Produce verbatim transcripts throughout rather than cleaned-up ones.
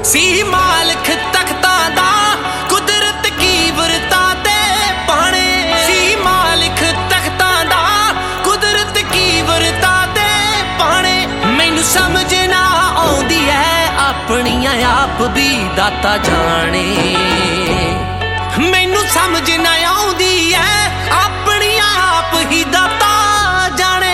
सी मालिक तख्तां दा कुदरत की वरता ते पाने। सी मालिक तख्तां दा कुदरत की वरता ते पाने। मैनू समझ ना आउंदी है अपनियां आप भी दाता जाने। मैनू समझ ना आउंदी है अपनियां आप ही दाता जाने।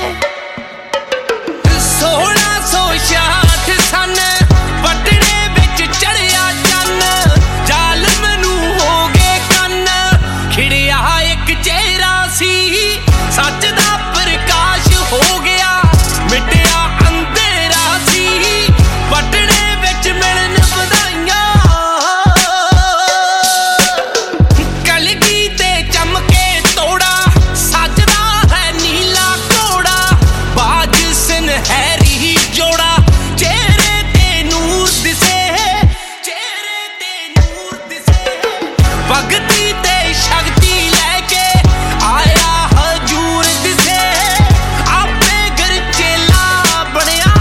सोलह सौ छियाठ सन पटने विच चढ़िया चन्न, जालम नू हो गए कन्न। खिड़िया एक चेहरा सी सच दा प्रकाश हो गया, मिटिया अंधेरा सी पटने विच मिलन बधाइयां। कलगी ते चमके तोड़ा सजदा है नीला घोड़ा, बाज सुनहरी जोड़ा चेहरे ते नूर दिसे, चेहरे ते नूर दिसे। भगती ते शक्ति लेके आया हजूर दिसे, आपे घर चेला बनया।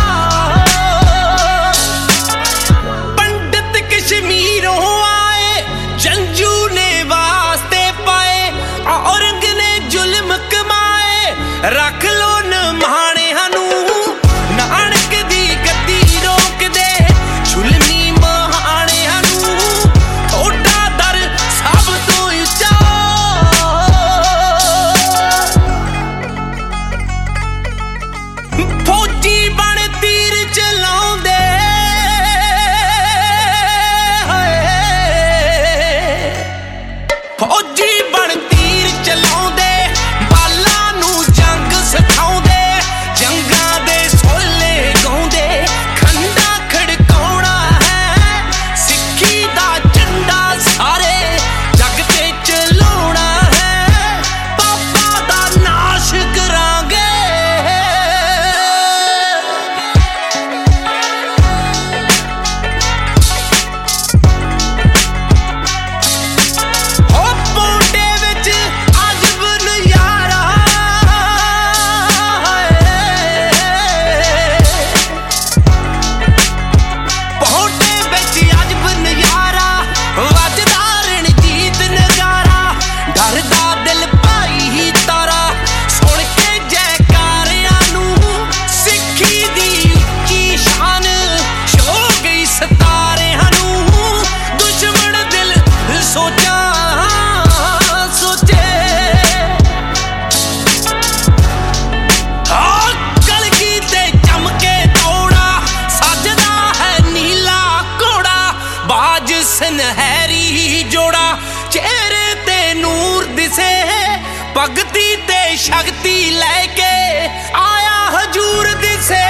पंडित कश्मीरों आए जंजू ने वास्ते पाए, औरंग ने जुल्म कमाए रख लो न माणे हनू। नानक दी गद्दी रोक दे झुलमी महाणे हनू, थोड़ा दर सब तो उच्चा। फौजी बन तीर चलाउंदे फौजी बन तीर चलाउंदे, बालां नू जंग सिखाउंदे, जंगां दे सोले गाउंदे। खंडा खड़काउणा है सिक्खी दा झंडा, सारे जग ते चलाउणा है, पापा दा नाश करांगे। हो पौंडे विच अजब नज़ारा, पौंडे विच अजब नज़ारा, वजदा रणजीत नगारा। डरदा दिल भाई ही तारा सुन के जयकारियां नू, सिक्खी दी उच्ची शान छो गई सतारियां नू। दुश्मन दिल सोचा सोचे, हाँ कलगी ते चमके तोड़ा सजदा है नीला घोड़ा, बाज सुनहरी जोड़ा चेहरे ते नूर दिसे। भगती ते शक्ति लेके आया हजूर दिसे,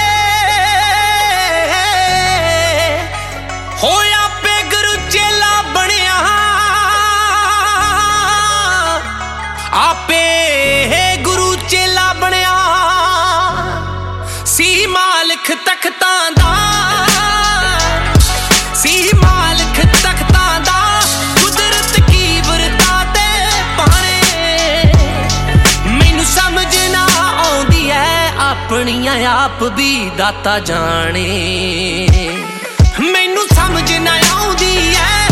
होया पे गुरु चेला बनया। आपे गुरु चेला बनया, सी मालिक तख्तां दा, सी मालिक तख्तां दा कुदरत की वरता ते पाने। मैनू समझ ना आउंदी है अपनियां आप भी दाता जाने। मैनू समझ ना आउंदी है